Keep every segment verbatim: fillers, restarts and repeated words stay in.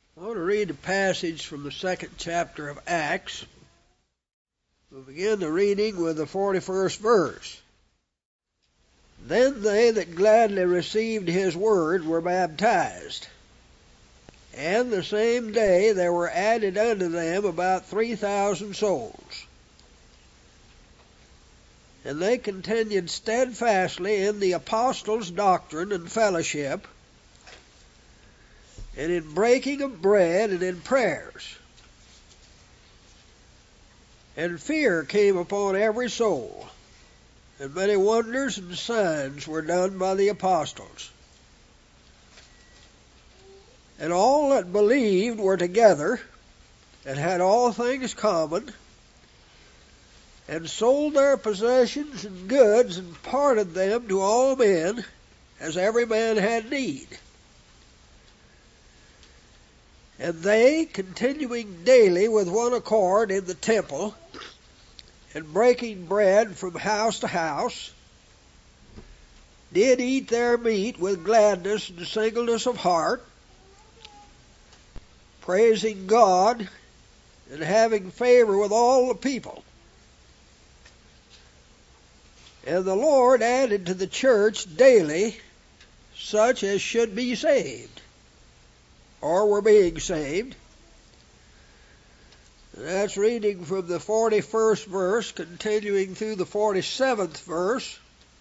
I want to read a passage from the second chapter of Acts. We'll begin the reading with the forty-first verse. Then they that gladly received his word were baptized. And the same day there were added unto them about three thousand souls. And they continued steadfastly in the apostles' doctrine and fellowship, and in breaking of bread and in prayers. And fear came upon every soul, and many wonders and signs were done by the apostles. And all that believed were together, and had all things common, and sold their possessions and goods, and parted them to all men, as every man had need. And they, continuing daily with one accord in the temple, and breaking bread from house to house, did eat their meat with gladness and singleness of heart, praising God, and having favor with all the people. And the Lord added to the church daily such as should be saved, or were being saved. And that's reading from the forty-first verse, continuing through the forty-seventh verse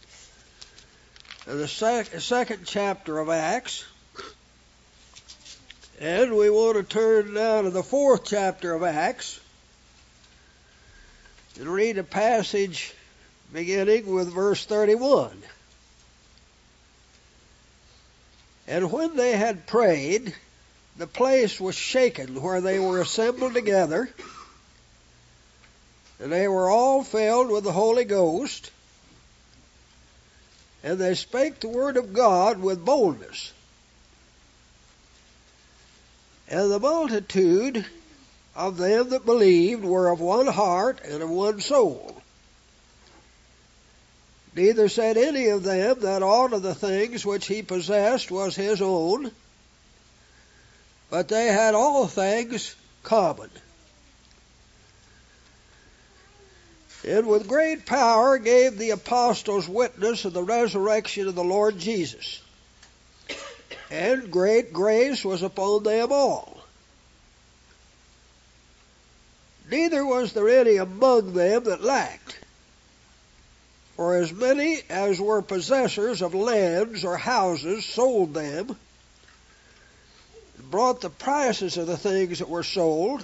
of the sec- second chapter of Acts. And we want to turn now to the fourth chapter of Acts and read a passage beginning with verse thirty-one. And when they had prayed, the place was shaken where they were assembled together, and they were all filled with the Holy Ghost, and they spake the word of God with boldness. And the multitude of them that believed were of one heart and of one soul. Neither said any of them that aught of the things which he possessed was his own, but they had all things common. And with great power gave the apostles witness of the resurrection of the Lord Jesus. And great grace was upon them all. Neither was there any among them that lacked. For as many as were possessors of lands or houses sold them, and brought the prices of the things that were sold,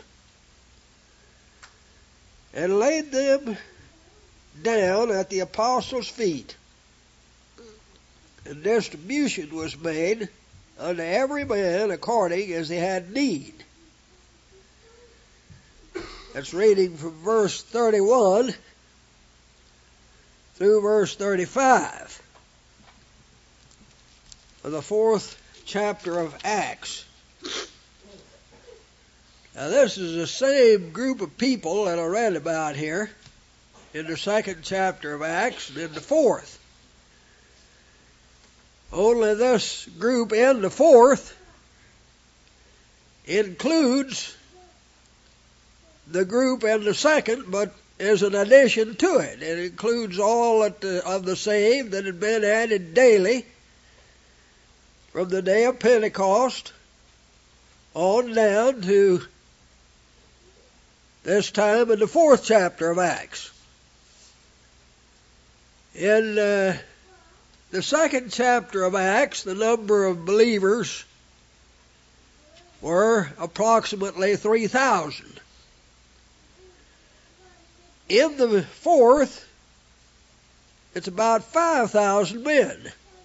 and laid them down at the apostles' feet. And distribution was made unto every man according as he had need. That's reading from verse thirty-one through verse thirty-five of the fourth chapter of Acts. Now this is the same group of people that I read about here in the second chapter of Acts and in the fourth. Only this group in the fourth includes the group in the second, but is an addition to it. It includes all of the, of the saved that had been added daily from the day of Pentecost on down to this time in the fourth chapter of Acts. In uh, the second chapter of Acts, the number of believers were approximately three thousand. In the fourth, it's about five thousand men.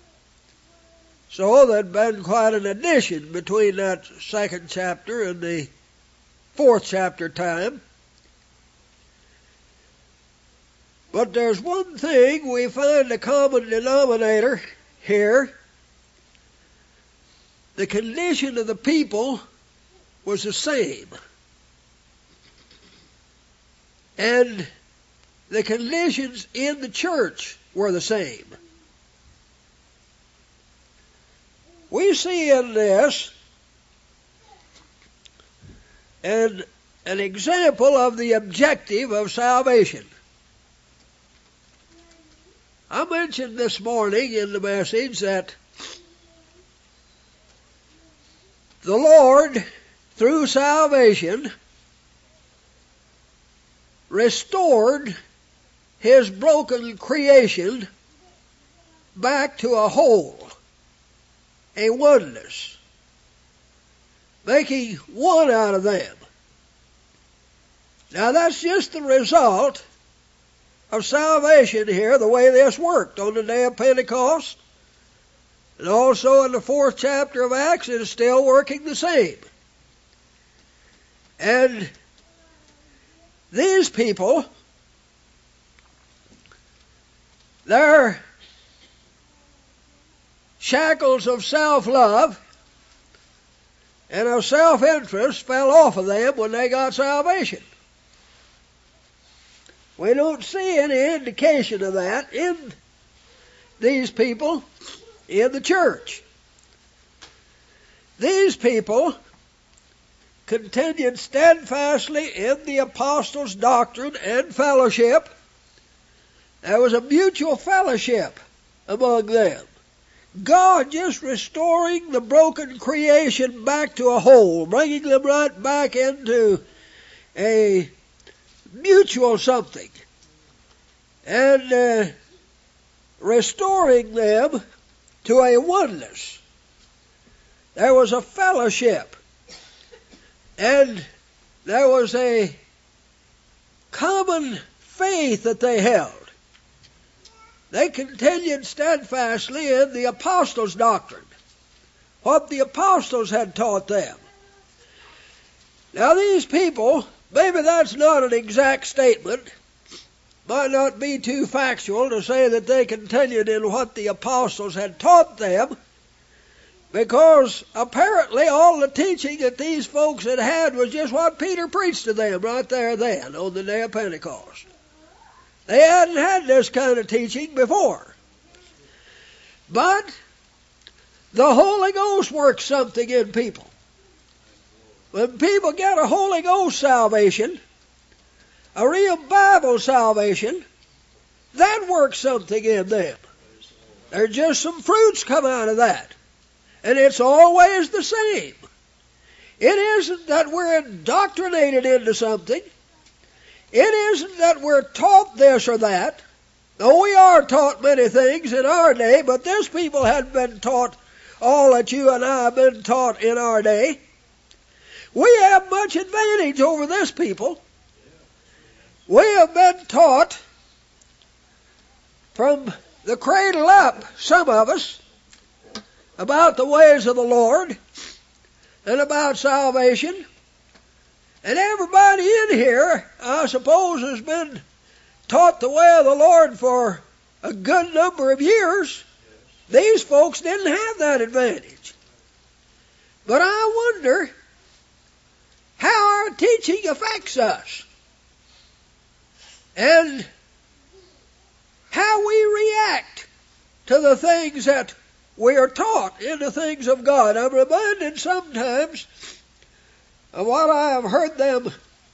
So there'd been quite an addition between that second chapter and the fourth chapter time. But there's one thing we find a common denominator here. The condition of the people was the same. And the conditions in the church were the same. We see in this and an example of the objective of salvation. I mentioned this morning in the message that the Lord, through salvation, restored His broken creation back to a whole, a oneness, making one out of them. Now that's just the result of salvation here, the way this worked on the day of Pentecost. And also in the fourth chapter of Acts, it is still working the same. And these people, their shackles of self-love and of self-interest fell off of them when they got salvation. We don't see any indication of that in these people in the church. These people continued steadfastly in the apostles' doctrine and fellowship. There was a mutual fellowship among them. God just restoring the broken creation back to a whole, bringing them right back into a mutual something, and uh, restoring them to a oneness. There was a fellowship, and there was a common faith that they held. They continued steadfastly in the apostles' doctrine, what the apostles had taught them. Now these people, maybe that's not an exact statement, might not be too factual to say that they continued in what the apostles had taught them, because apparently all the teaching that these folks had had was just what Peter preached to them right there then on the day of Pentecost. They hadn't had this kind of teaching before. But the Holy Ghost works something in people. When people get a Holy Ghost salvation, a real Bible salvation, that works something in them. There's just some fruits come out of that. And it's always the same. It isn't that we're indoctrinated into something. It isn't that we're taught this or that. Though we are taught many things in our day, but this people hadn't been taught all that you and I have been taught in our day. We have much advantage over this people. We have been taught from the cradle up, some of us, about the ways of the Lord and about salvation. And everybody in here, I suppose, has been taught the way of the Lord for a good number of years. These folks didn't have that advantage. But I wonder how our teaching affects us and how we react to the things that we are taught in the things of God. I'm reminded sometimes of what I have heard them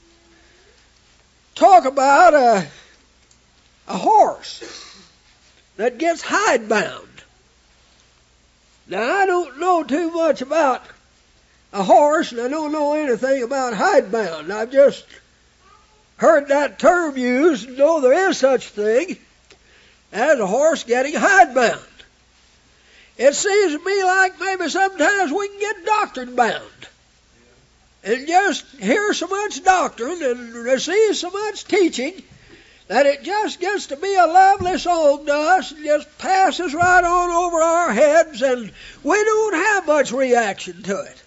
talk about a, a horse that gets hidebound. Now, I don't know too much about a horse, and I don't know anything about hidebound. I've just heard that term used and know there is such a thing as a horse getting hidebound. It seems to me like maybe sometimes we can get doctrine bound and just hear so much doctrine and receive so much teaching that it just gets to be a lovely song to us and just passes right on over our heads, and we don't have much reaction to it.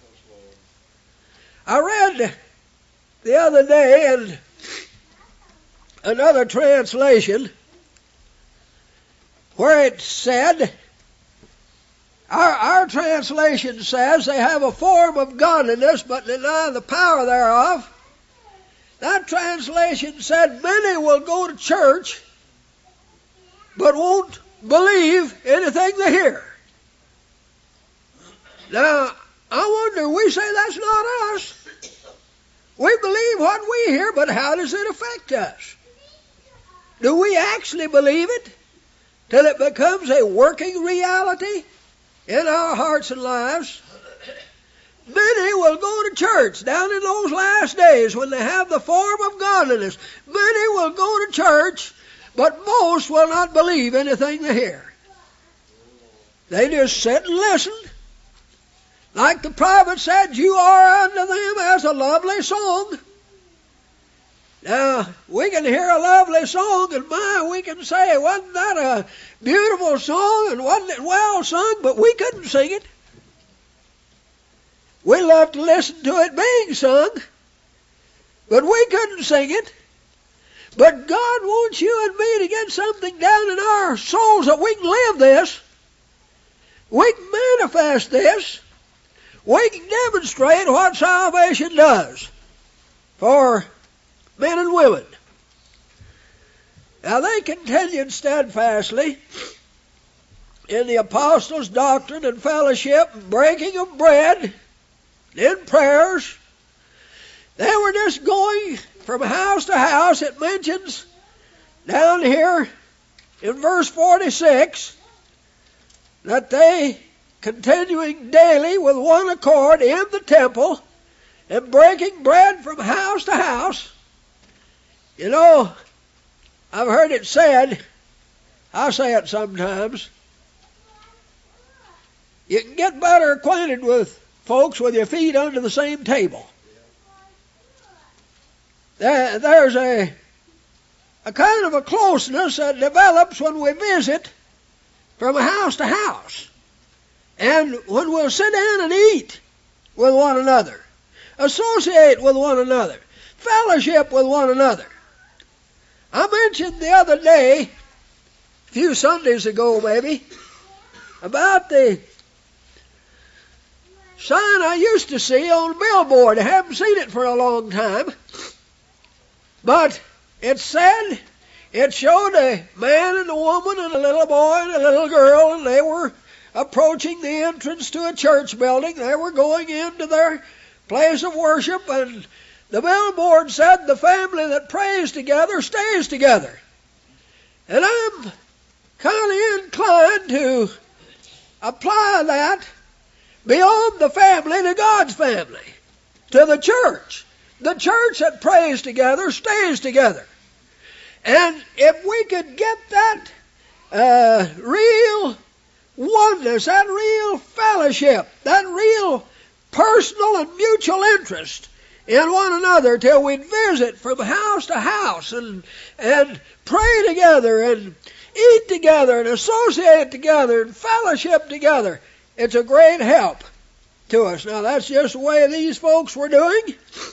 I read the other day in another translation where it said, Our, our translation says they have a form of godliness but deny the power thereof. That translation said many will go to church but won't believe anything they hear. Now, I wonder, we say that's not us. We believe what we hear, but how does it affect us? Do we actually believe it till it becomes a working reality in our hearts and lives? Many will go to church down in those last days when they have the form of godliness. Many will go to church, but most will not believe anything they hear. They just sit and listen. Like the prophet said, you are unto them as a lovely song. Now, we can hear a lovely song, and my, we can say, wasn't that a beautiful song, and wasn't it well sung? But we couldn't sing it. We love to listen to it being sung, but we couldn't sing it. But God wants you and me to get something down in our souls that we can live this. We can manifest this. We can demonstrate what salvation does for men and women. Now they continued steadfastly in the apostles' doctrine and fellowship, breaking of bread, in prayers. They were just going from house to house. It mentions down here in verse forty-six that they, continuing daily with one accord in the temple and breaking bread from house to house. You know, I've heard it said, I say it sometimes, you can get better acquainted with folks with your feet under the same table. There, there's a, a kind of a closeness that develops when we visit from house to house. And when we'll sit down and eat with one another, associate with one another, fellowship with one another. I mentioned the other day, a few Sundays ago maybe, about the sign I used to see on a billboard. I haven't seen it for a long time. But it said, it showed a man and a woman and a little boy and a little girl, and they were approaching the entrance to a church building. They were going into their place of worship, and the billboard said, the family that prays together stays together. And I'm kind of inclined to apply that beyond the family to God's family, to the church. The church that prays together stays together. And if we could get that uh, real oneness, that real fellowship, that real personal and mutual interest in one another till we'd visit from house to house and, and pray together and eat together and associate together and fellowship together, it's a great help to us. Now that's just the way these folks were doing.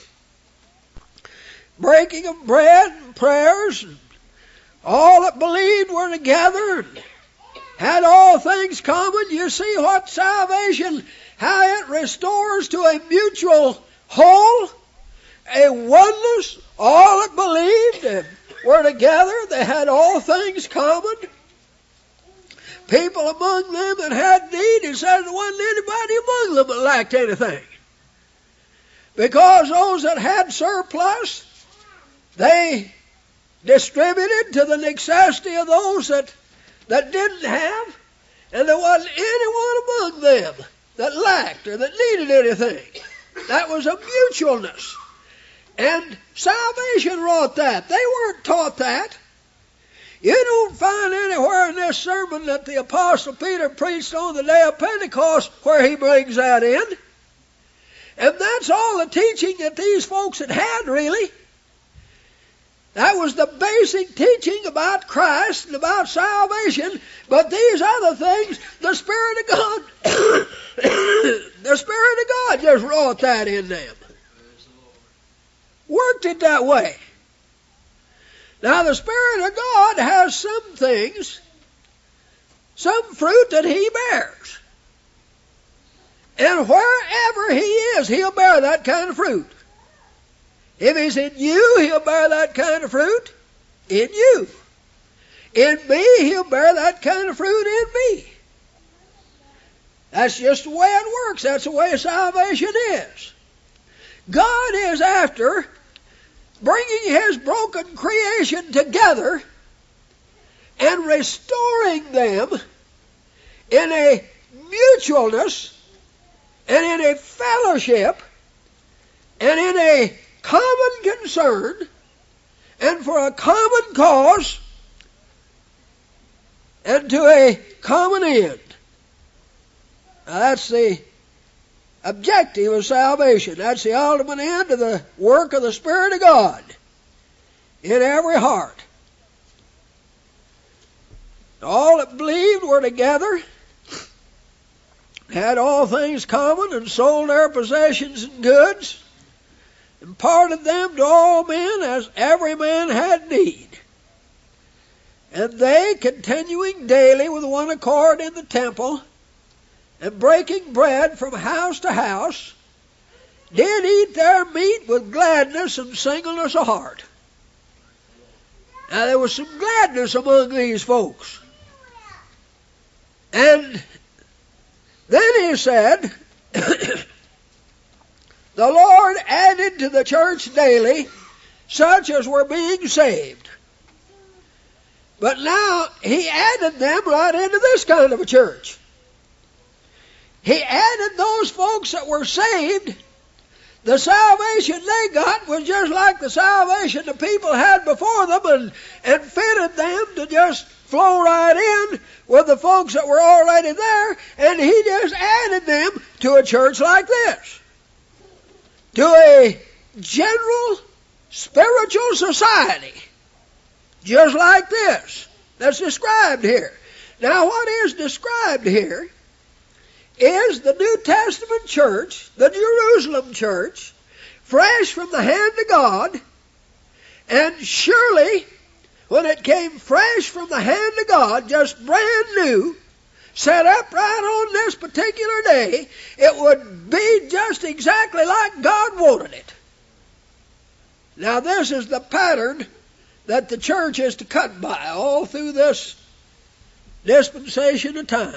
Breaking of bread and prayers, and all that believed were together and had all things common. You see what salvation, how it restores to a mutual whole, a oneness. All that believed and were together. They had all things common. People among them that had need, he said there wasn't anybody among them that lacked anything. Because those that had surplus, they distributed to the necessity of those that, that didn't have, and there wasn't anyone among them that lacked or that needed anything. That was a mutualness. And salvation wrought that. They weren't taught that. You don't find anywhere in this sermon that the Apostle Peter preached on the day of Pentecost where he brings that in. And that's all the teaching that these folks had had, really. That was the basic teaching about Christ and about salvation. But these other things, the Spirit of God, the Spirit of God just wrought that in them. Worked it that way. Now the Spirit of God has some things, some fruit that He bears. And wherever He is, He'll bear that kind of fruit. If He's in you, He'll bear that kind of fruit in you. In me, He'll bear that kind of fruit in me. That's just the way it works. That's the way salvation is. God is after bringing His broken creation together and restoring them in a mutualness and in a fellowship and in a common concern and for a common cause and to a common end. Now, that's the objective of salvation. That's the ultimate end of the work of the Spirit of God in every heart. All that believed were together, had all things common, and sold their possessions and goods, and parted them to all men as every man had need. And they, continuing daily with one accord in the temple, and breaking bread from house to house, did eat their meat with gladness and singleness of heart. Now there was some gladness among these folks. And then he said, the Lord added to the church daily such as were being saved. But now He added them right into this kind of a church. He added those folks that were saved. The salvation they got was just like the salvation the people had before them, and, and fitted them to just flow right in with the folks that were already there, and He just added them to a church like this, to a general spiritual society, just like this, that's described here. Now, what is described here is the New Testament church, the Jerusalem church, fresh from the hand of God, and surely when it came fresh from the hand of God, just brand new, set up right on this particular day, it would be just exactly like God wanted it. Now this is the pattern that the church is to cut by all through this dispensation of time.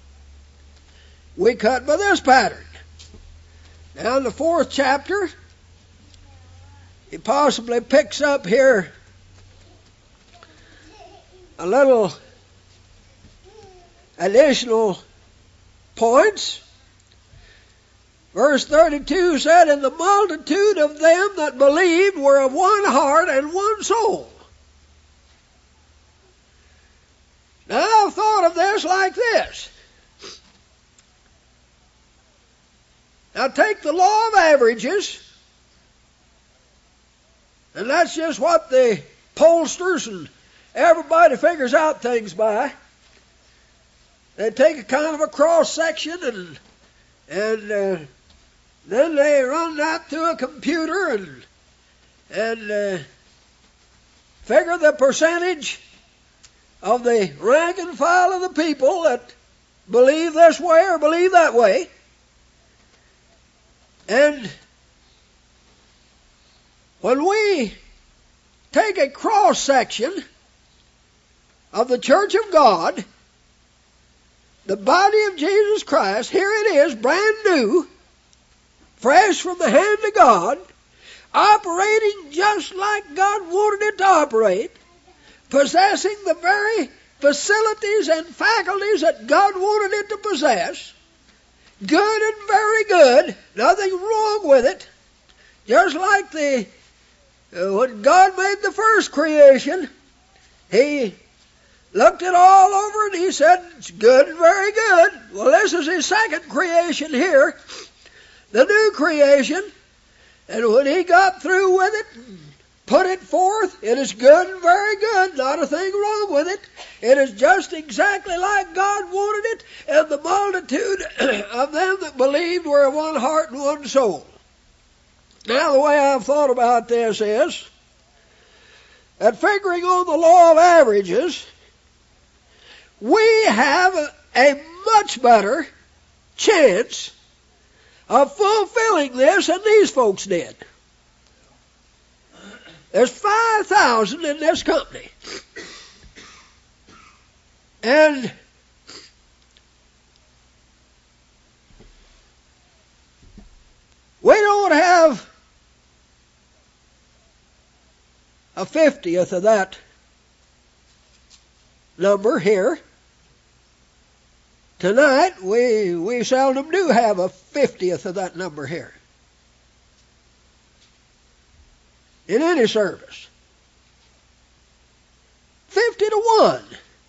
We cut by this pattern. Now in the fourth chapter, he possibly picks up here a little additional points. Verse thirty-two said, and the multitude of them that believed were of one heart and one soul. Now I've thought of this like this. Now take the law of averages, and that's just what the pollsters and everybody figures out things by. They take a kind of a cross section and and uh, then they run that through a computer and and uh, figure the percentage of the rank and file of the people that believe this way or believe that way. And when we take a cross section of the Church of God, the body of Jesus Christ, here it is, brand new, fresh from the hand of God, operating just like God wanted it to operate, possessing the very facilities and faculties that God wanted it to possess, good and very good, nothing wrong with it, just like the uh, when God made the first creation, He looked it all over and He said, it's good and very good. Well, this is His second creation here, the new creation, and when He got through with it, put it forth, it is good and very good, not a thing wrong with it. It is just exactly like God wanted it, and the multitude of them that believed were of one heart and one soul. Now, the way I've thought about this is that figuring on the law of averages, we have a, a much better chance of fulfilling this than these folks did. There's five thousand in this company. And we don't have a fiftieth of that number here. Tonight, we, we seldom do have a fiftieth of that number here in any service. Fifty to one.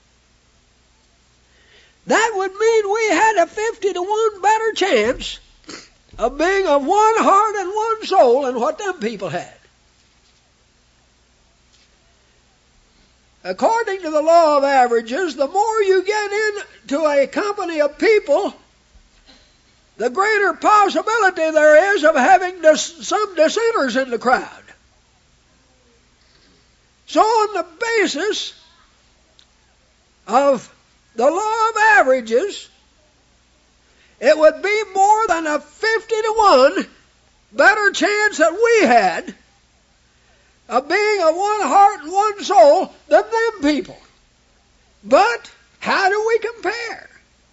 That would mean we had a fifty to one better chance of being of one heart and one soul than what them people had. According to the law of averages, the more you get into a company of people, the greater possibility there is of having dis- some dissenters in the crowd. So on the basis of the law of averages, it would be more than a fifty to one better chance that we had of being of one heart and one soul than them people. But how do we compare?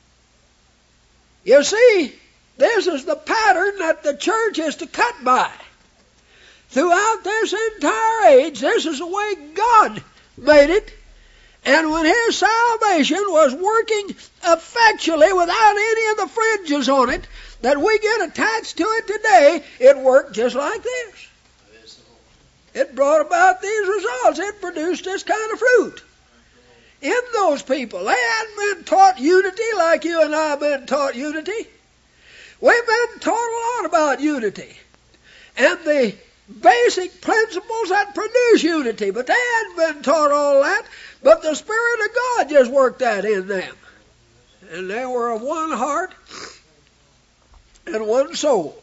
You see, this is the pattern that the church is to cut by. Throughout this entire age, this is the way God made it. And when His salvation was working effectually without any of the fringes on it that we get attached to it today, it worked just like this. It brought about these results. It produced this kind of fruit in those people. They hadn't been taught unity like you and I have been taught unity. We've been taught a lot about unity and the basic principles that produce unity, but they hadn't been taught all that. But the Spirit of God just worked that in them. And they were of one heart and one soul.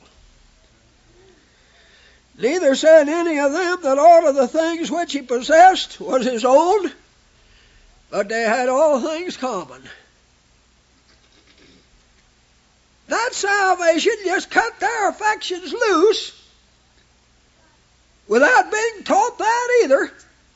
Neither said any of them that all of the things which he possessed was his own, but they had all things common. That salvation just cut their affections loose without being taught that either.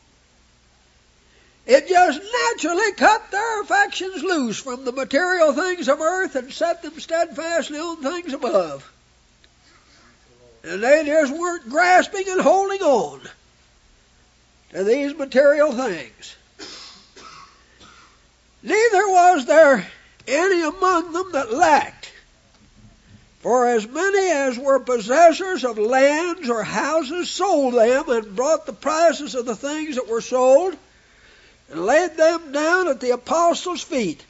It just naturally cut their affections loose from the material things of earth and set them steadfastly on things above. And they just weren't grasping and holding on to these material things. Neither was there any among them that lacked. For as many as were possessors of lands or houses sold them and brought the prices of the things that were sold and laid them down at the apostles' feet.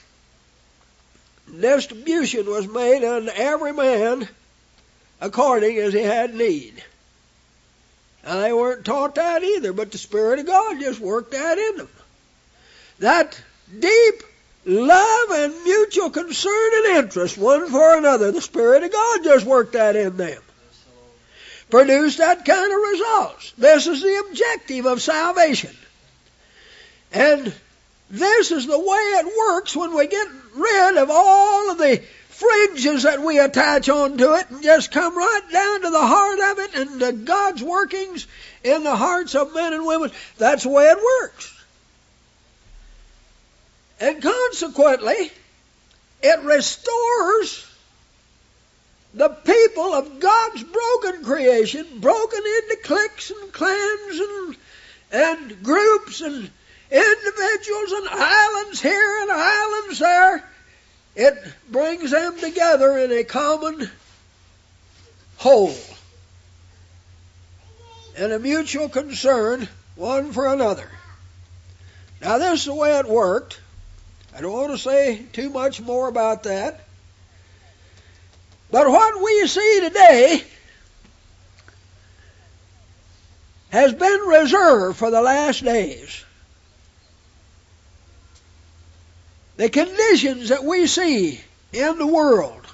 Distribution was made unto every man according as he had need. Now, they weren't taught that either, but the Spirit of God just worked that in them. That deep love and mutual concern and interest one for another, the Spirit of God just worked that in them. Produced that kind of results. This is the objective of salvation. And this is the way it works when we get rid of all of the fringes that we attach onto it and just come right down to the heart of it and to God's workings in the hearts of men and women. That's the way it works. And consequently, it restores the people of God's broken creation, broken into cliques and clans and, and groups and individuals and islands here and islands there. It brings them together in a common whole and a mutual concern one for another. Now, this is the way it worked. I don't want to say too much more about that. But what we see today has been reserved for the last days. The conditions that we see in the world.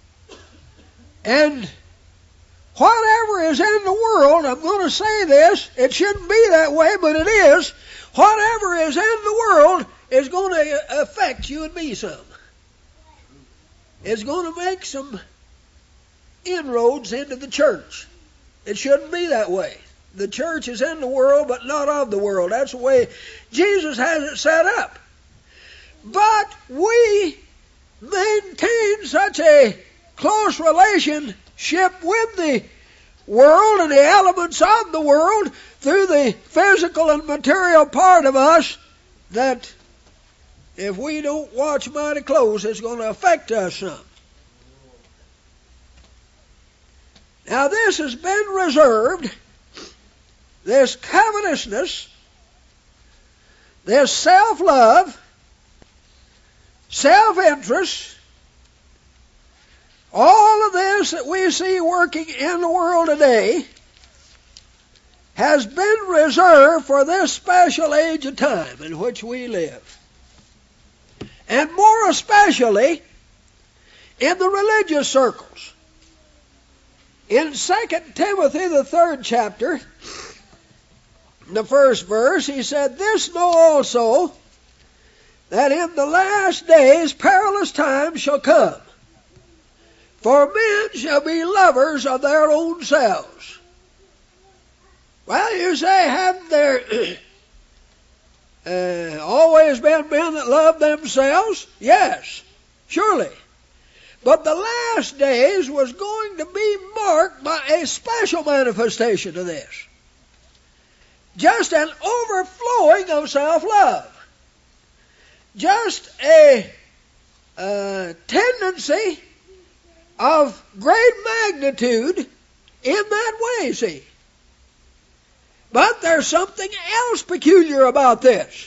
And whatever is in the world, I'm going to say this, it shouldn't be that way, but it is. Whatever is in the world is going to affect you and me some. It's going to make some inroads into the church. It shouldn't be that way. The church is in the world, but not of the world. That's the way Jesus has it set up. But we maintain such a close relationship with the world and the elements of the world through the physical and material part of us that if we don't watch mighty close, it's going to affect us some. Now this has been reserved, this covetousness, this self-love, self-interest, all of this that we see working in the world today has been reserved for this special age of time in which we live. And more especially in the religious circles. In Second Timothy, the third chapter, the first verse, he said, "This know also, that in the last days perilous times shall come. For men shall be lovers of their own selves." Well, you say, haven't there uh, always been men that love themselves? Yes, surely. But the last days was going to be marked by a special manifestation of this. Just an overflowing of self-love. Just a uh, tendency of great magnitude in that way, see. But there's something else peculiar about this.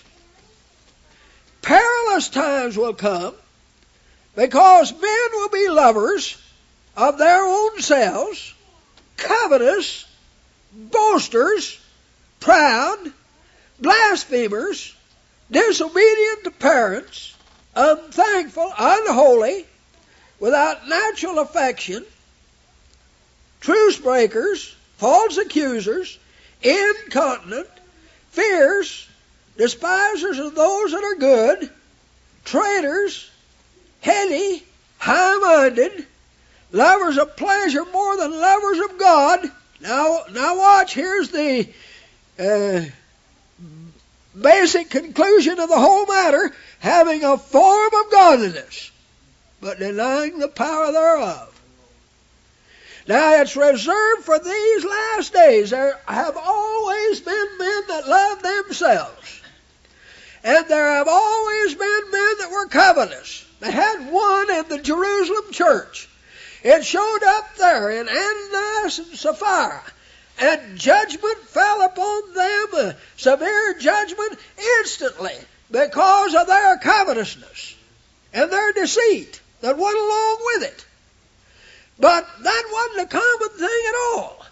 Perilous times will come because men will be lovers of their own selves, covetous, boasters, proud, blasphemers, disobedient to parents, unthankful, unholy, without natural affection, truce breakers, false accusers, incontinent, fierce, despisers of those that are good, traitors, heady, high-minded, lovers of pleasure more than lovers of God. Now, now watch, here's the uh, basic conclusion of the whole matter: having a form of godliness, but denying the power thereof. Now, it's reserved for these last days. There have always been men that love themselves. And there have always been men that were covetous. They had one in the Jerusalem church. It showed up there in Ananias and Sapphira. And judgment fell upon them, a severe judgment, instantly because of their covetousness and their deceit that went along with it. But that wasn't a common thing at all.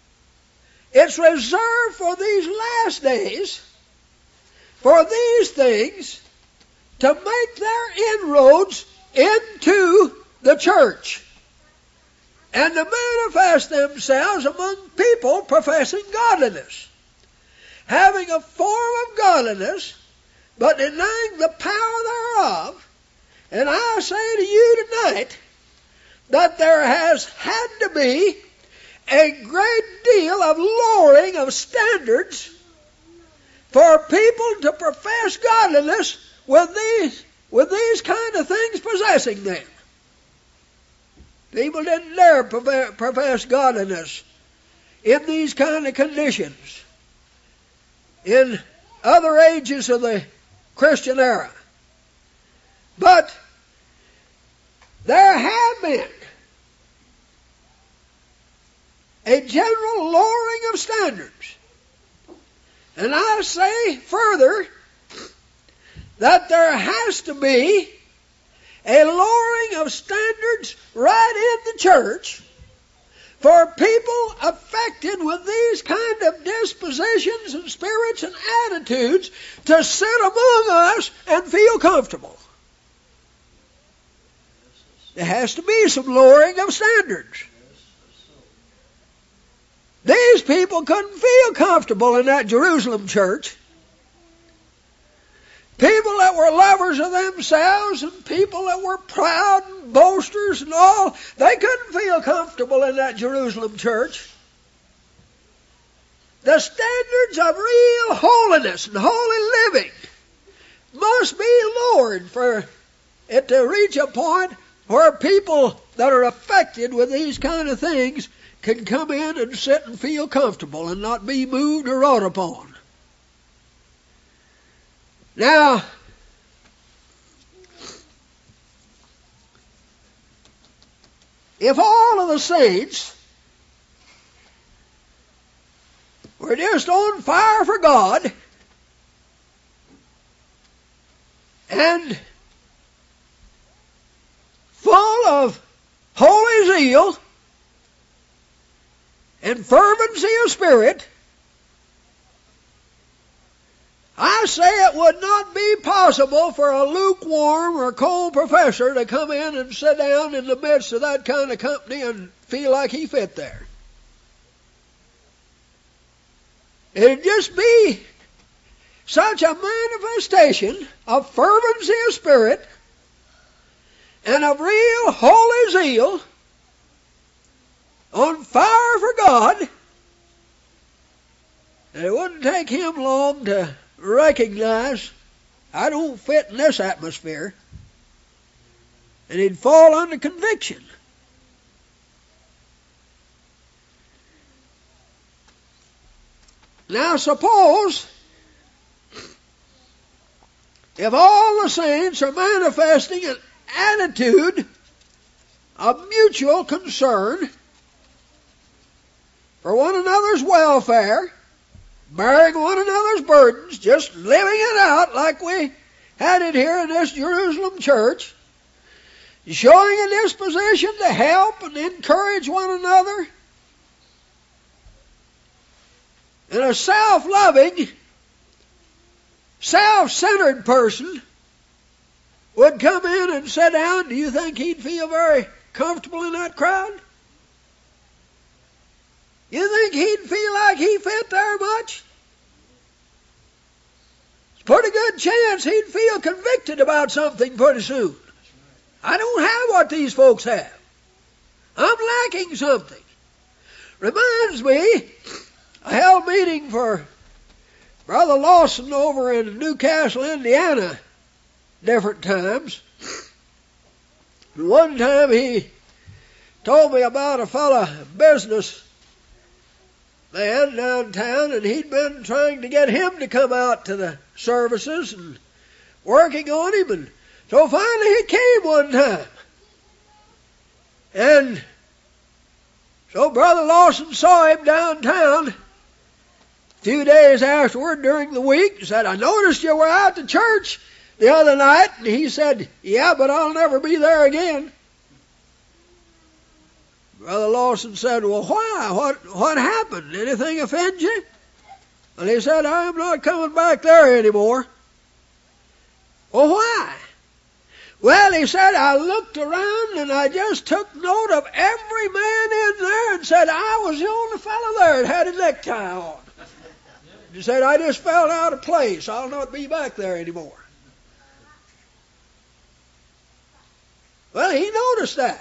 It's reserved for these last days, for these things to make their inroads into the church and to manifest themselves among people professing godliness, having a form of godliness, but denying the power thereof. And I say to you tonight, that there has had to be a great deal of lowering of standards for people to profess godliness with these, with these kind of things possessing them. People didn't dare profess godliness in these kind of conditions in other ages of the Christian era. But there have been a general lowering of standards. And I say further that there has to be a lowering of standards right in the church for people affected with these kind of dispositions and spirits and attitudes to sit among us and feel comfortable. There has to be some lowering of standards. These people couldn't feel comfortable in that Jerusalem church. People that were lovers of themselves and people that were proud and boasters and all, they couldn't feel comfortable in that Jerusalem church. The standards of real holiness and holy living must be lowered for it to reach a point where people that are affected with these kind of things can come in and sit and feel comfortable and not be moved or wrought upon. Now, if all of the saints were just on fire for God and full of holy zeal and fervency of spirit, I say it would not be possible for a lukewarm or cold professor to come in and sit down in the midst of that kind of company and feel like he fit there. It'd just be such a manifestation of fervency of spirit and of real holy zeal, on fire for God, and it wouldn't take him long to recognize, I don't fit in this atmosphere, and he'd fall under conviction. Now suppose if all the saints are manifesting an attitude of mutual concern for one another's welfare, bearing one another's burdens, just living it out like we had it here in this Jerusalem church, showing a disposition to help and encourage one another, and a self-loving, self-centered person would come in and sit down, do you think he'd feel very comfortable in that crowd? You think he'd feel like he fit there much? It's a pretty good chance he'd feel convicted about something pretty soon. I don't have what these folks have. I'm lacking something. Reminds me, I held a meeting for Brother Lawson over in Newcastle, Indiana, different times. And one time he told me about a fellow business man downtown, and he'd been trying to get him to come out to the services and working on him, and so finally he came one time. And so Brother Lawson saw him downtown a few days afterward during the week and said, I noticed you were out to church the other night. And he said, yeah, but I'll never be there again. Brother Lawson said, well, why? What, what happened? Anything offend you? And he said, I'm not coming back there anymore. Well, why? Well, he said, I looked around and I just took note of every man in there and said, I was the only fellow there that had a necktie on. He said, I just felt out of place. I'll not be back there anymore. Well, he noticed that.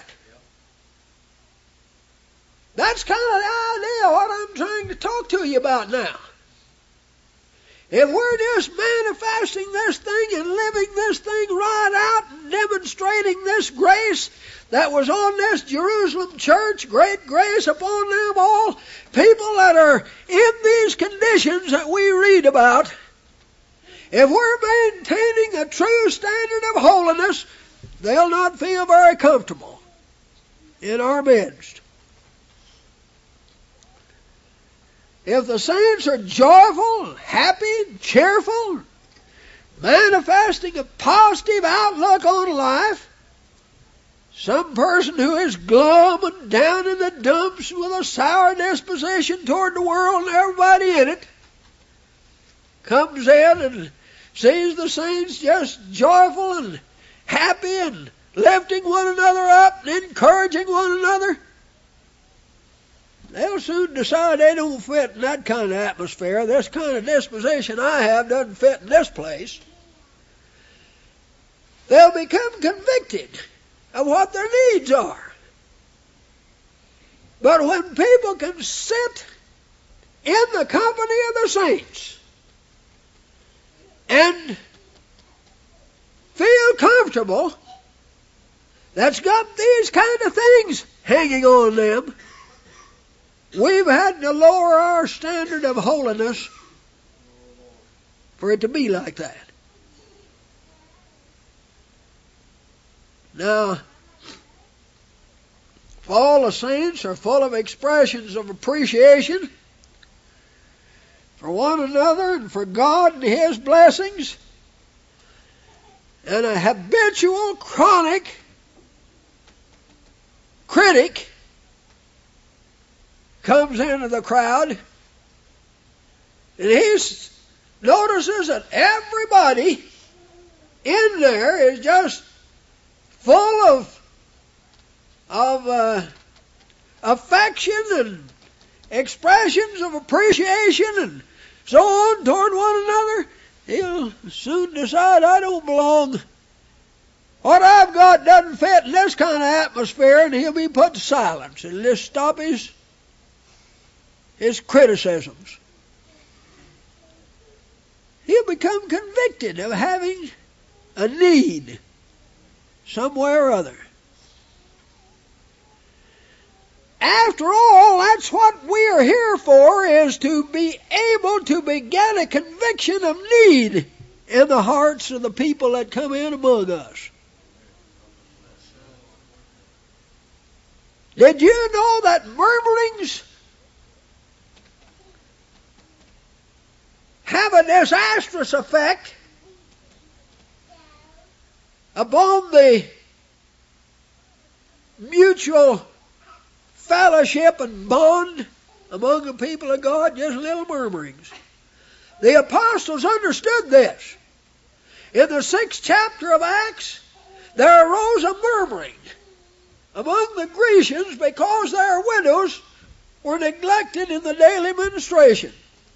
That's kind of the idea of what I'm trying to talk to you about now. If we're just manifesting this thing and living this thing right out and demonstrating this grace that was on this Jerusalem church, great grace upon them all, people that are in these conditions that we read about, if we're maintaining a true standard of holiness, they'll not feel very comfortable in our midst. If the saints are joyful, happy, cheerful, manifesting a positive outlook on life, some person who is glum and down in the dumps with a sour disposition toward the world and everybody in it, comes in and sees the saints just joyful and happy and lifting one another up and encouraging one another, they'll soon decide they don't fit in that kind of atmosphere. This kind of disposition I have doesn't fit in this place. They'll become convicted of what their needs are. But when people can sit in the company of the saints and feel comfortable, that's got these kind of things hanging on them, we've had to lower our standard of holiness for it to be like that. Now, all the saints are full of expressions of appreciation for one another and for God and His blessings. And a habitual, chronic critic comes into the crowd, and he notices that everybody in there is just full of of uh, affection and expressions of appreciation and so on toward one another. He'll soon decide, I don't belong. What I've got doesn't fit in this kind of atmosphere, and he'll be put to silence. It'll just stop his, his criticisms. He'll become convicted of having a need somewhere or other. After all, that's what we are here for, is to be able to begin a conviction of need in the hearts of the people that come in among us. Did you know that murmurings have a disastrous effect upon the mutual fellowship and bond among the people of God? Just little murmurings. The apostles understood this. In the sixth chapter of Acts, there arose a murmuring among the Grecians because their widows were neglected in the daily ministration.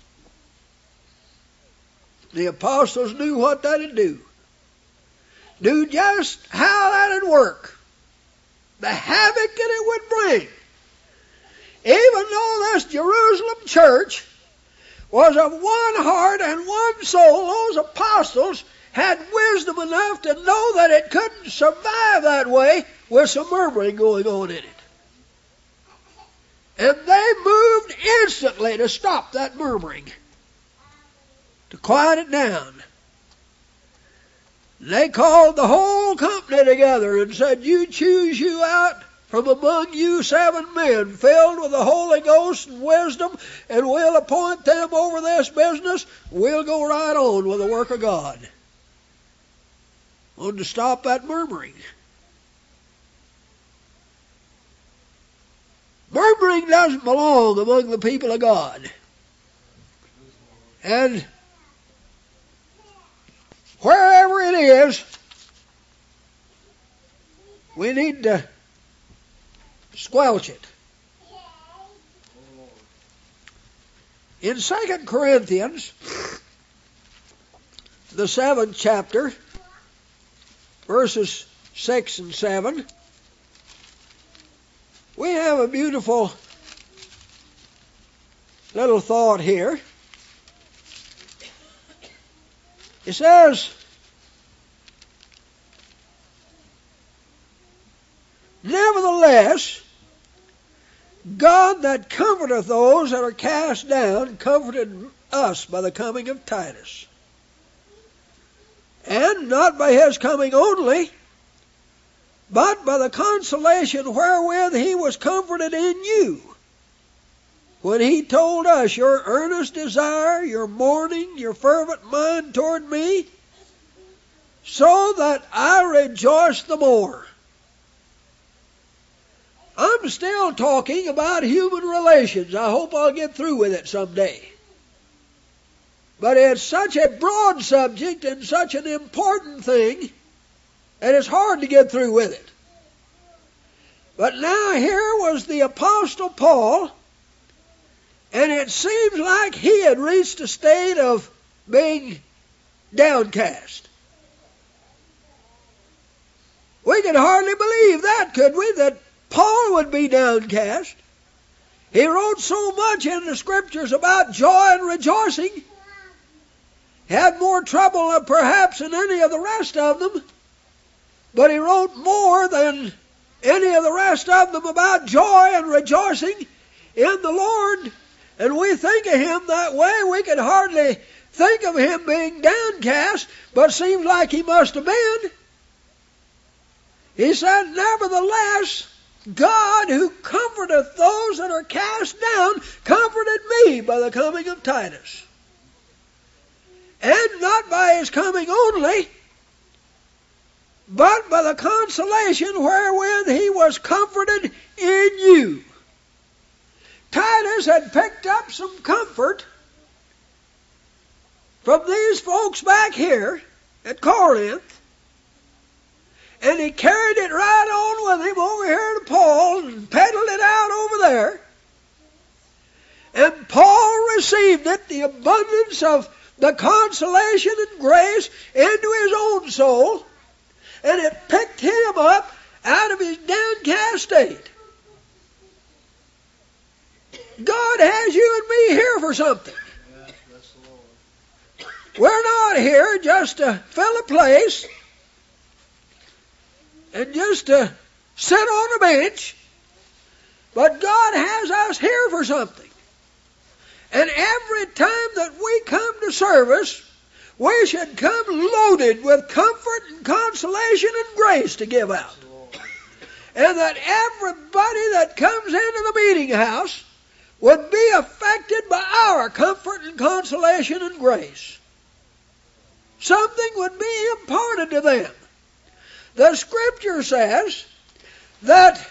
The apostles knew what that would do. Knew just how that would work. The havoc that it would bring. Even though this Jerusalem church was of one heart and one soul, those apostles had wisdom enough to know that it couldn't survive that way with some murmuring going on in it. And they moved instantly to stop that murmuring, to quiet it down. They called the whole company together and said, you choose you out from among you seven men filled with the Holy Ghost and wisdom, and we'll appoint them over this business. We'll go right on with the work of God. Wanted to stop that murmuring. Murmuring doesn't belong among the people of God. And wherever it is, we need to squelch it. In Second Corinthians, the seventh chapter, verses six and seven, we have a beautiful little thought here. It says, nevertheless, God that comforteth those that are cast down comforted us by the coming of Titus. And not by his coming only, but by the consolation wherewith he was comforted in you, when he told us your earnest desire, your mourning, your fervent mind toward me, so that I rejoice the more. I'm still talking about human relations. I hope I'll get through with it someday. But it's such a broad subject and such an important thing, and it's hard to get through with it. But now here was the Apostle Paul, and it seems like he had reached a state of being downcast. We could hardly believe that, could we, that Paul would be downcast. He wrote so much in the Scriptures about joy and rejoicing. He had more trouble uh, perhaps than any of the rest of them, but he wrote more than any of the rest of them about joy and rejoicing. in the Lord, and we think of him that way, we can hardly think of him being downcast, but seems like he must have been. He said, nevertheless, God who comforteth those that are cast down, comforted me by the coming of Titus. And not by his coming only, but by the consolation wherewith he was comforted in you. Titus had picked up some comfort from these folks back here at Corinth, and he carried it right on with him over here to Paul and peddled it out over there. And Paul received it, the abundance of the consolation and grace, into his own soul, and it picked him up out of his downcast state. God has you and me here for something. Yeah, that's the Lord. We're not here just to fill a place and just to sit on a bench, but God has us here for something. And every time that we come to service, we should come loaded with comfort and consolation and grace to give out. And that everybody that comes into the meeting house would be affected by our comfort and consolation and grace. Something would be imparted to them. The Scripture says that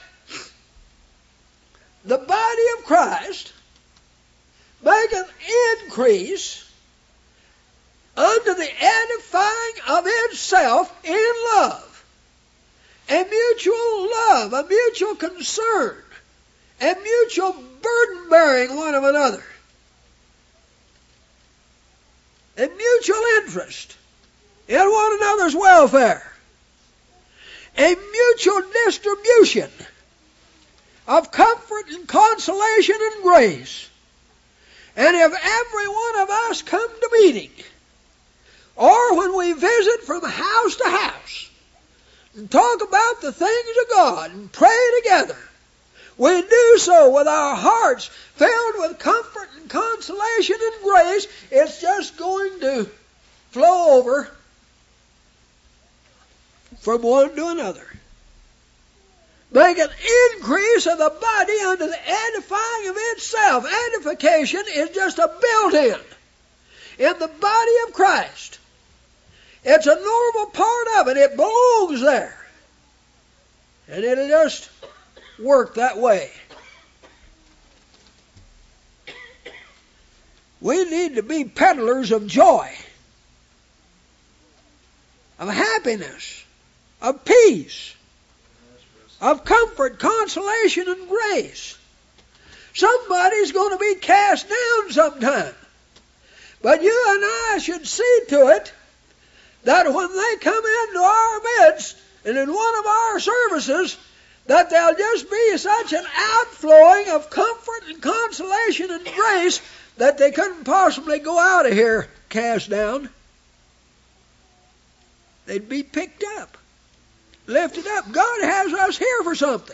the body of Christ maketh increase unto the edifying of itself in love, a mutual love, a mutual concern, a mutual burden-bearing one of another, a mutual interest in one another's welfare, a mutual distribution of comfort and consolation and grace. And if every one of us come to meeting, or when we visit from house to house, and talk about the things of God and pray together, we do so with our hearts filled with comfort and consolation and grace, it's just going to flow over from one to another. Make an increase of the body unto the edifying of itself. Edification is just a built-in in the body of Christ. It's a normal part of it. It belongs there. And it'll just work that way. We need to be peddlers of joy, of happiness, of peace, of comfort, consolation, and grace. Somebody's going to be cast down sometime. But you and I should see to it that when they come into our midst and in one of our services, that there'll just be such an outflowing of comfort and consolation and grace that they couldn't possibly go out of here cast down. They'd be picked up, lifted up. God has us here for something.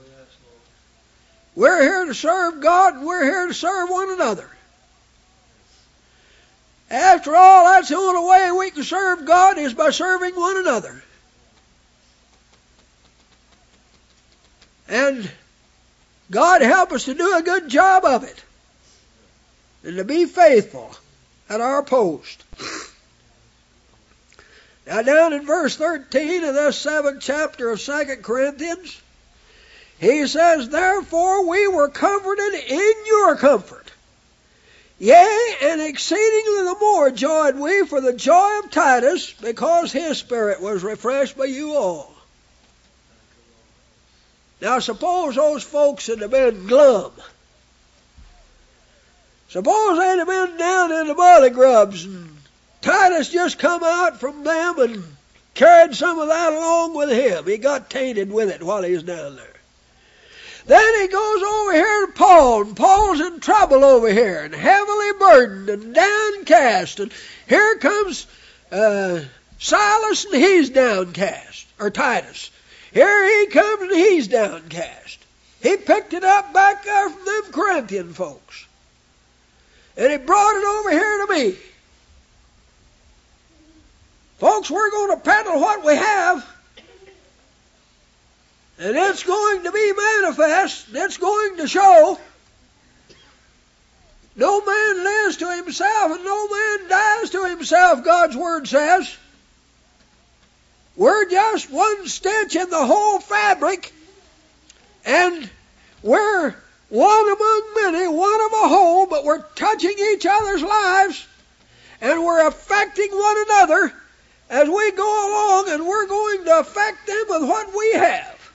We're here to serve God, and we're here to serve one another. After all, that's the only way we can serve God is by serving one another. And God help us to do a good job of it, and to be faithful at our post. Now down in verse thirteen of this seventh chapter of Second Corinthians, he says, "Therefore we were comforted in your comfort. Yea, and exceedingly the more joyed we for the joy of Titus, because his spirit was refreshed by you all." Now suppose those folks had been glum. Suppose they'd have been down in the belly grubs, and Titus just come out from them and carried some of that along with him. He got tainted with it while he was down there. Then he goes over here to Paul, and Paul's in trouble over here, and heavily burdened and downcast. And here comes uh, Silas, and he's downcast, or Titus. Here he comes, and he's downcast. He picked it up back there from them Corinthian folks. And he brought it over here to me. Folks, we're going to peddle what we have. And it's going to be manifest. And it's going to show. No man lives to himself and no man dies to himself, God's Word says. We're just one stitch in the whole fabric. And we're one among many, one of a whole, but we're touching each other's lives. And we're affecting one another as we go along, and we're going to affect them with what we have.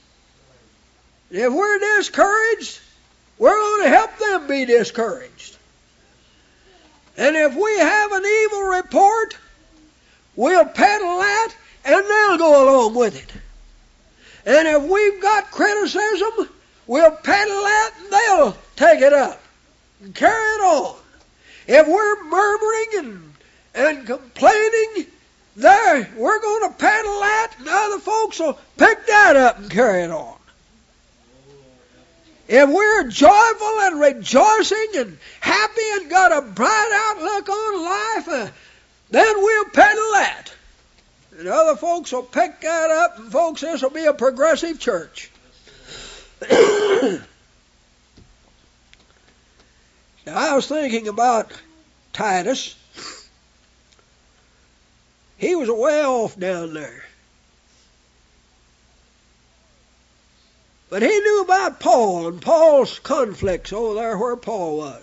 If we're discouraged, we're going to help them be discouraged. And if we have an evil report, we'll peddle that, and they'll go along with it. And if we've got criticism, we'll peddle that, and they'll take it up and carry it on. If we're murmuring and, and complaining, there, we're going to peddle that, and other folks will pick that up and carry it on. If we're joyful and rejoicing and happy and got a bright outlook on life, uh, then we'll peddle that. And other folks will pick that up, and folks, this will be a progressive church. Now, I was thinking about Titus. He was way off down there. But he knew about Paul and Paul's conflicts over there where Paul was.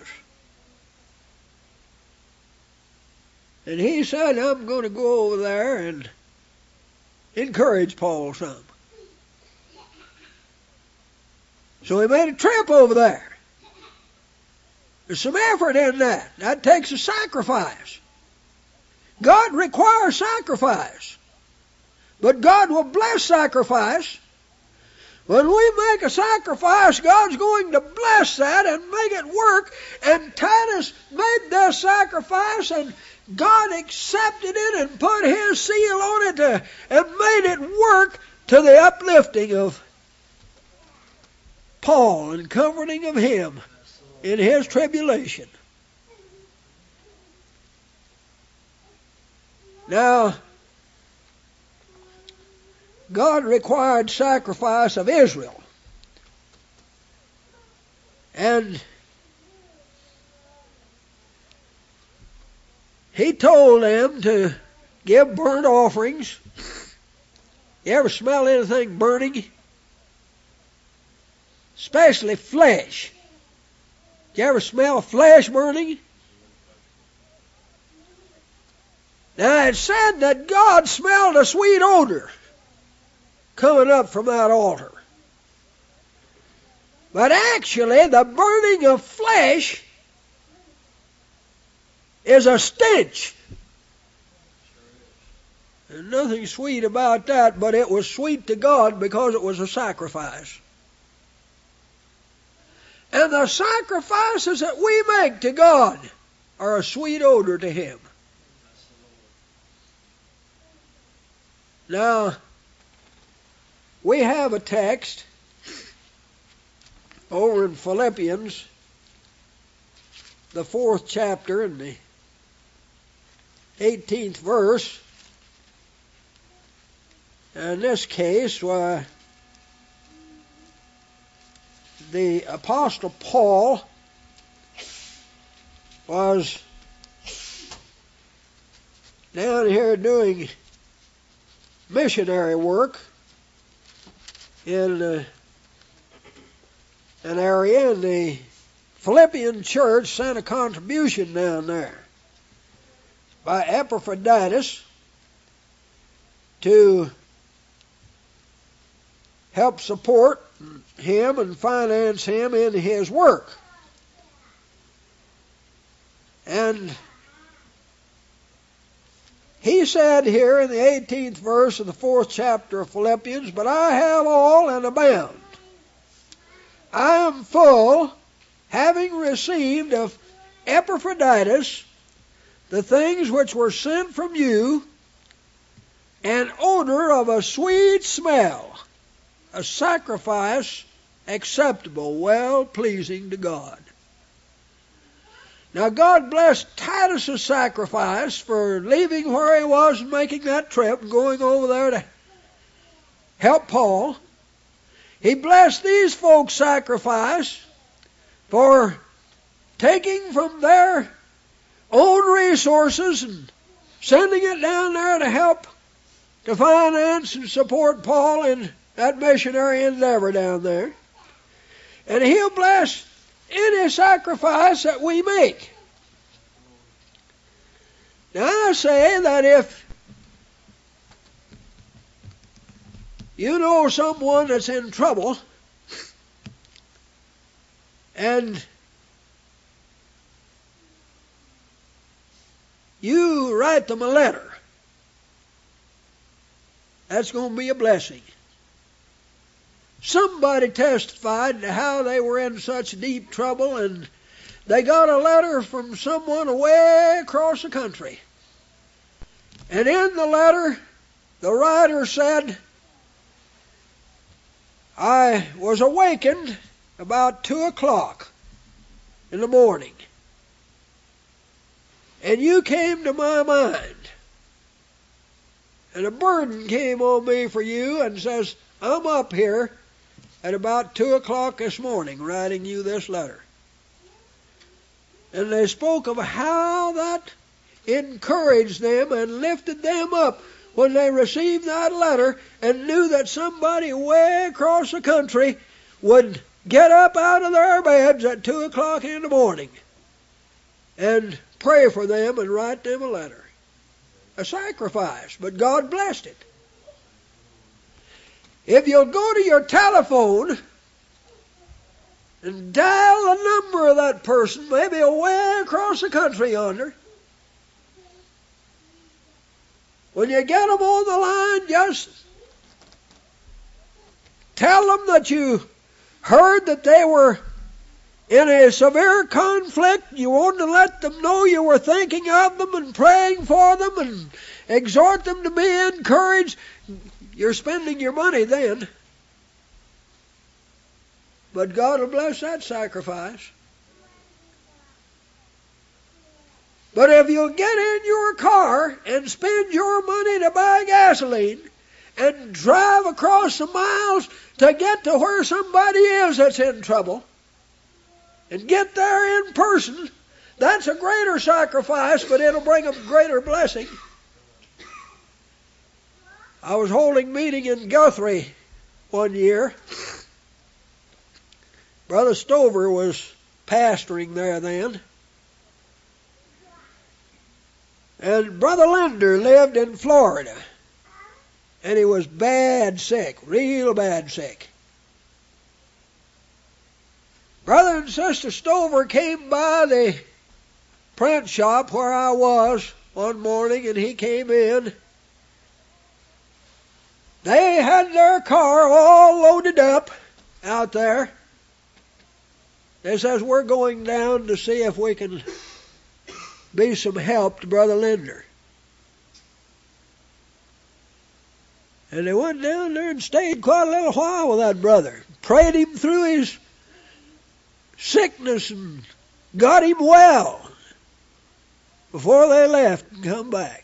And he said, I'm going to go over there and encourage Paul some. So he made a trip over there. There's some effort in that. That takes a sacrifice. God requires sacrifice. But God will bless sacrifice. When we make a sacrifice, God's going to bless that and make it work. And Titus made that sacrifice, and God accepted it and put His seal on it to, and made it work to the uplifting of Paul and comforting of him in his tribulation. Now, God required sacrifice of Israel. And He told them to give burnt offerings. You ever smell anything burning? Especially flesh. You ever smell flesh burning? Now it said that God smelled a sweet odor coming up from that altar. But actually the burning of flesh is a stench. There's nothing sweet about that, but it was sweet to God because it was a sacrifice. And the sacrifices that we make to God are a sweet odor to Him. Now, we have a text over in Philippians, the fourth chapter and the eighteenth verse. In this case, uh, the Apostle Paul was down here doing missionary work in uh, an area, and the Philippian church sent a contribution down there by Epaphroditus to help support him and finance him in his work. And he said here in the eighteenth verse of the fourth chapter of Philippians, "But I have all and abound. I am full, having received of Epaphroditus the things which were sent from you, an odor of a sweet smell, a sacrifice acceptable, well-pleasing to God. Now God blessed Titus' sacrifice for leaving where he was and making that trip and going over there to help Paul. He blessed these folks' sacrifice for taking from their own resources and sending it down there to help to finance and support Paul in that missionary endeavor down there. And He'll bless any sacrifice that we make. Now I say that if you know someone that's in trouble and you write them a letter, that's going to be a blessing. Somebody testified to how they were in such deep trouble and they got a letter from someone away across the country. And in the letter, the writer said, I was awakened about two o'clock in the morning, and you came to my mind, and a burden came on me for you, and says, I'm up here at about two o'clock this morning writing you this letter. And they spoke of how that encouraged them and lifted them up when they received that letter and knew that somebody way across the country would get up out of their beds at two o'clock in the morning and pray for them and write them a letter. A sacrifice, but God blessed it. If you'll go to your telephone and dial the number of that person, maybe away across the country yonder, when you get them on the line, just tell them that you heard that they were in a severe conflict. You wanted to let them know you were thinking of them and praying for them and exhort them to be encouraged. You're spending your money then. But God will bless that sacrifice. But if you'll get in your car and spend your money to buy gasoline and drive across the miles to get to where somebody is that's in trouble and get there in person, that's a greater sacrifice, but it'll bring a greater blessing. I was holding meeting in Guthrie one year. Brother Stover was pastoring there then. And Brother Linder lived in Florida. And he was bad sick, real bad sick. Brother and Sister Stover came by the print shop where I was one morning, and he came in. They had their car all loaded up out there. They says, we're going down to see if we can be some help to Brother Linder. And they went down there and stayed quite a little while with that brother. Prayed him through his sickness and got him well before they left and come back.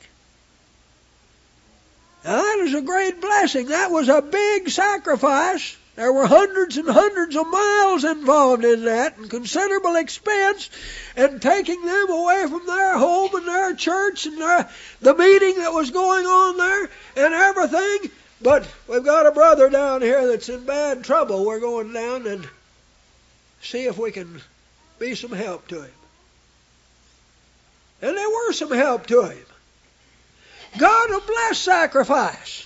Now that was a great blessing. That was a big sacrifice. There were hundreds and hundreds of miles involved in that and considerable expense and taking them away from their home and their church and their, the meeting that was going on there and everything. But we've got a brother down here that's in bad trouble. We're going down and see if we can be some help to him. And they were some help to him. God will bless sacrifice.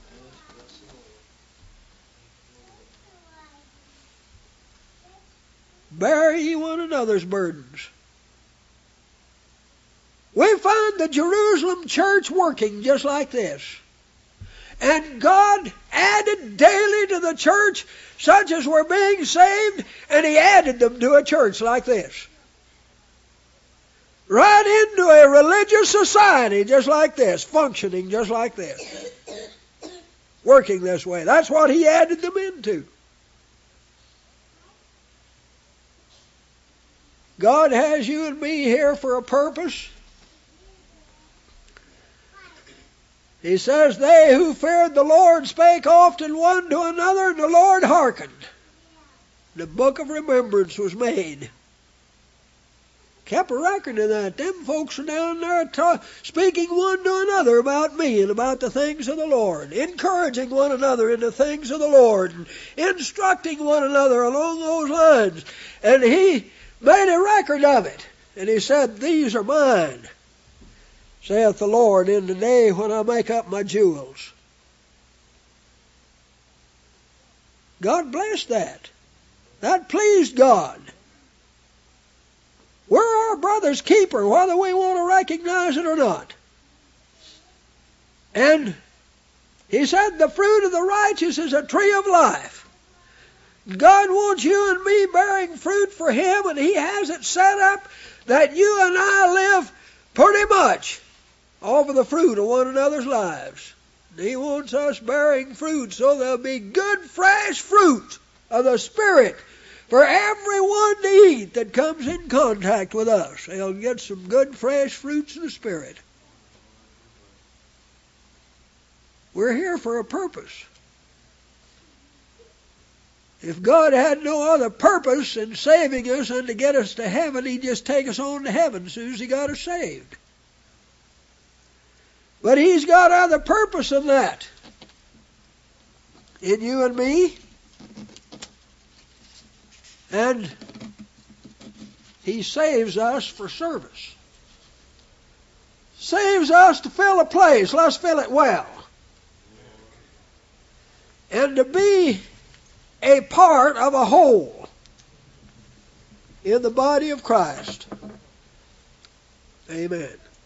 Bear ye one another's burdens. We find the Jerusalem church working just like this. And God added daily to the church such as were being saved, and He added them to a church like this. Right into a religious society just like this, functioning just like this. Working this way. That's what He added them into. God has you and me here for a purpose. He says, they who feared the Lord spake often one to another, and the Lord hearkened. The book of remembrance was made. Kept a record of that. Them folks are down there ta- speaking one to another about me and about the things of the Lord, encouraging one another in the things of the Lord, and instructing one another along those lines. And he made a record of it. And he said, these are mine, saith the Lord, in the day when I make up my jewels. God blessed that. That pleased God. We're our brother's keeper, whether we want to recognize it or not. And he said, the fruit of the righteous is a tree of life. God wants you and me bearing fruit for Him, and He has it set up that you and I live pretty much off of the fruit of one another's lives. And He wants us bearing fruit so there'll be good, fresh fruit of the Spirit for everyone to eat that comes in contact with us. They'll get some good, fresh fruits of the Spirit. We're here for a purpose. If God had no other purpose in saving us than to get us to heaven, He'd just take us on to heaven as soon as He got us saved. But He's got other purpose than that in you and me. And He saves us for service. Saves us to fill a place. Let's fill it well. And to be a part of a whole in the body of Christ. Amen.